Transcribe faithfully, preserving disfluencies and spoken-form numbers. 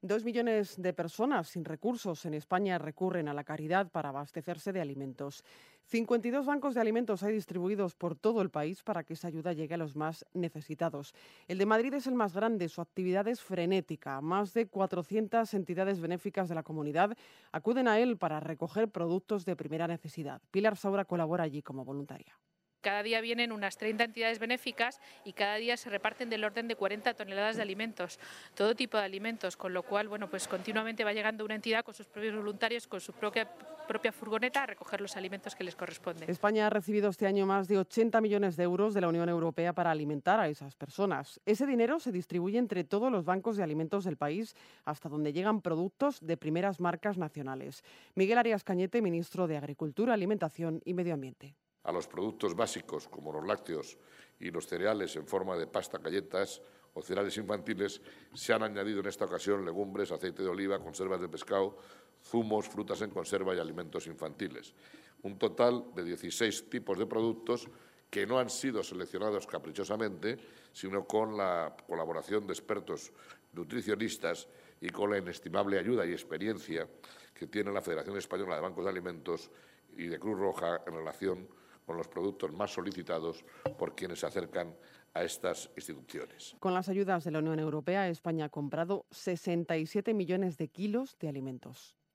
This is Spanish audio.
Dos millones de personas sin recursos en España recurren a la caridad para abastecerse de alimentos. cincuenta y dos bancos de alimentos hay distribuidos por todo el país para que esa ayuda llegue a los más necesitados. El de Madrid es el más grande, su actividad es frenética. Más de cuatrocientas entidades benéficas de la comunidad acuden a él para recoger productos de primera necesidad. Pilar Saura colabora allí como voluntaria. Cada día vienen unas treinta entidades benéficas y cada día se reparten del orden de cuarenta toneladas de alimentos, todo tipo de alimentos, con lo cual, bueno, pues continuamente va llegando una entidad con sus propios voluntarios, con su propia, propia furgoneta a recoger los alimentos que les corresponden. España ha recibido este año más de ochenta millones de euros de la Unión Europea para alimentar a esas personas. Ese dinero se distribuye entre todos los bancos de alimentos del país, hasta donde llegan productos de primeras marcas nacionales. Miguel Arias Cañete, ministro de Agricultura, Alimentación y Medio Ambiente. A los productos básicos como los lácteos y los cereales en forma de pasta, galletas o cereales infantiles se han añadido en esta ocasión legumbres, aceite de oliva, conservas de pescado, zumos, frutas en conserva y alimentos infantiles. Un total de dieciséis tipos de productos que no han sido seleccionados caprichosamente, sino con la colaboración de expertos nutricionistas y con la inestimable ayuda y experiencia que tiene la Federación Española de Bancos de Alimentos y de Cruz Roja en relación con los productos más solicitados por quienes se acercan a estas instituciones. Con las ayudas de la Unión Europea, España ha comprado sesenta y siete millones de kilos de alimentos.